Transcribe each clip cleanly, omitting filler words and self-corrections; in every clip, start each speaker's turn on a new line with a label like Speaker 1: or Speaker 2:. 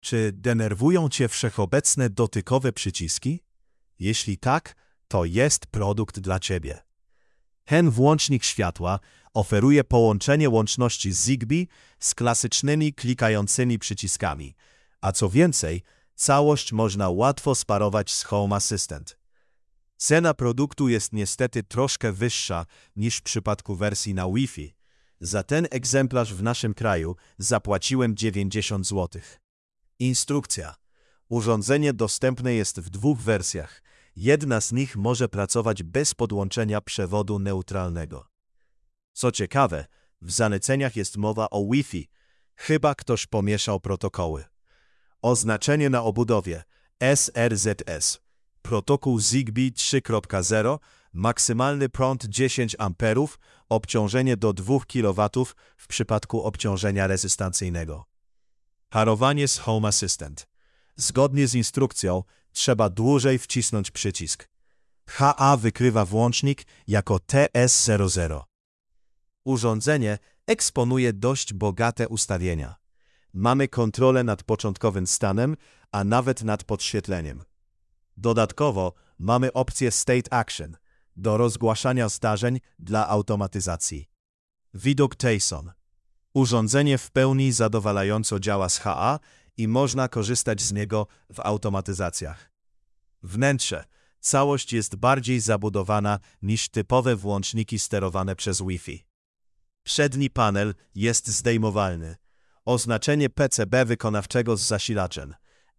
Speaker 1: Czy denerwują Cię wszechobecne dotykowe przyciski? Jeśli tak, to jest produkt dla Ciebie. Ten włącznik światła oferuje połączenie łączności Zigbee z klasycznymi klikającymi przyciskami, a co więcej, całość można łatwo sparować z Home Assistant. Cena produktu jest niestety troszkę wyższa niż w przypadku wersji na Wi-Fi. Za ten egzemplarz w naszym kraju zapłaciłem 90 zł. Instrukcja. Urządzenie dostępne jest w dwóch wersjach. Jedna z nich może pracować bez podłączenia przewodu neutralnego. Co ciekawe, w zaleceniach jest mowa o Wi-Fi, chyba ktoś pomieszał protokoły. Oznaczenie na obudowie SRZS. Protokół Zigbee 3.0, maksymalny prąd 10 A, obciążenie do 2 kW w przypadku obciążenia rezystancyjnego. Parowanie z Home Assistant. Zgodnie z instrukcją trzeba dłużej wcisnąć przycisk. HA wykrywa włącznik jako TS00. Urządzenie eksponuje dość bogate ustawienia. Mamy kontrolę nad początkowym stanem, a nawet nad podświetleniem. Dodatkowo mamy opcję State Action do rozgłaszania zdarzeń dla automatyzacji. Widok Tayson. Urządzenie w pełni zadowalająco działa z HA i można korzystać z niego w automatyzacjach. Wnętrze. Całość jest bardziej zabudowana niż typowe włączniki sterowane przez Wi-Fi. Przedni panel jest zdejmowalny. Oznaczenie PCB wykonawczego z zasilaczem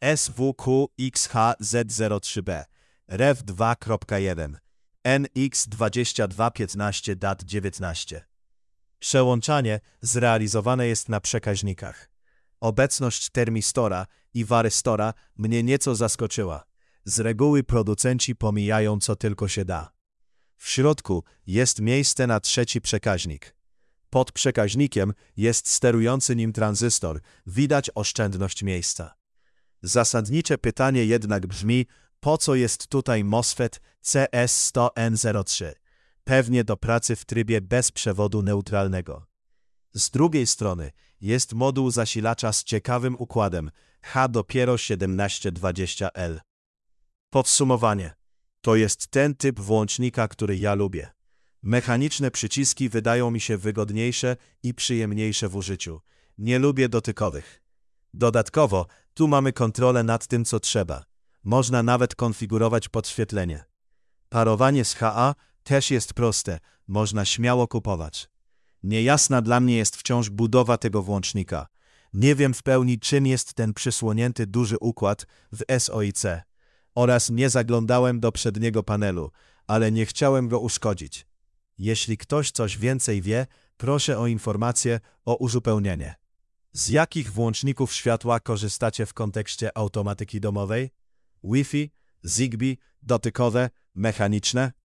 Speaker 1: SWQXHZ03B REV 2.1 NX2215-19. Przełączanie zrealizowane jest na przekaźnikach. Obecność termistora i warystora mnie nieco zaskoczyła. Z reguły producenci pomijają co tylko się da. W środku jest miejsce na trzeci przekaźnik. Pod przekaźnikiem jest sterujący nim tranzystor, widać oszczędność miejsca. Zasadnicze pytanie jednak brzmi, po co jest tutaj MOSFET CS100N03? Pewnie do pracy w trybie bez przewodu neutralnego. Z drugiej strony jest moduł zasilacza z ciekawym układem H-1720L. Podsumowanie. To jest ten typ włącznika, który ja lubię. Mechaniczne przyciski wydają mi się wygodniejsze i przyjemniejsze w użyciu. Nie lubię dotykowych. Dodatkowo, tu mamy kontrolę nad tym, co trzeba. Można nawet konfigurować podświetlenie. Parowanie z HA też jest proste, można śmiało kupować. Niejasna dla mnie jest wciąż budowa tego włącznika. Nie wiem w pełni, czym jest ten przysłonięty duży układ w SOIC. Oraz nie zaglądałem do przedniego panelu, ale nie chciałem go uszkodzić. Jeśli ktoś coś więcej wie, proszę o informację, o uzupełnienie. Z jakich włączników światła korzystacie w kontekście automatyki domowej? Wi-Fi, Zigbee, dotykowe, mechaniczne?